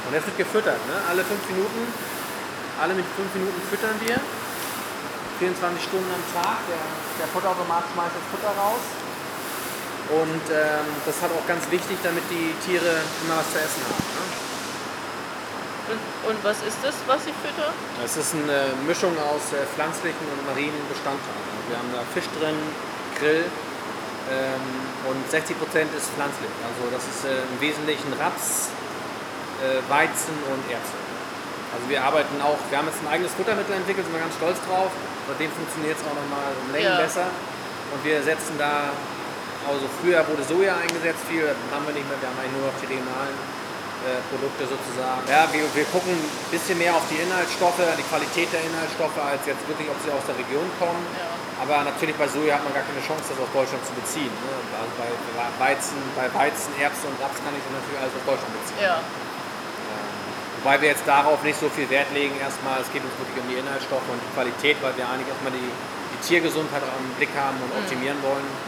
Und das wird gefüttert, ne? Alle 5 Minuten füttern wir. 24 Stunden am Tag. Der Futterautomat schmeißt das Futter raus. Und das ist halt auch ganz wichtig, damit die Tiere immer was zu essen haben. Ne? Und was ist das, was Sie füttern? Das ist eine Mischung aus pflanzlichen und marinen Bestandteilen. Also wir haben da Fisch drin, Grill und 60% ist pflanzlich. Also das ist im Wesentlichen Raps, Weizen und Erbsen. Also wir haben jetzt ein eigenes Futtermittel entwickelt, sind wir ganz stolz drauf. Seitdem funktioniert es auch nochmal um Längen besser. Und wir setzen da, also früher wurde Soja eingesetzt, viel haben wir nicht mehr, wir haben eigentlich nur noch die regionalen Produkte sozusagen. Ja, wir gucken ein bisschen mehr auf die Inhaltsstoffe, die Qualität der Inhaltsstoffe, als jetzt wirklich, ob sie aus der Region kommen. Ja. Aber natürlich bei Soja hat man gar keine Chance, das aus Deutschland zu beziehen. Ne? Also bei Weizen, Erbsen und Raps kann ich natürlich alles aus Deutschland beziehen. Ja. Wobei wir jetzt darauf nicht so viel Wert legen erstmal. Es geht uns wirklich um die Inhaltsstoffe und die Qualität, weil wir eigentlich erstmal die Tiergesundheit im Blick haben und optimieren wollen.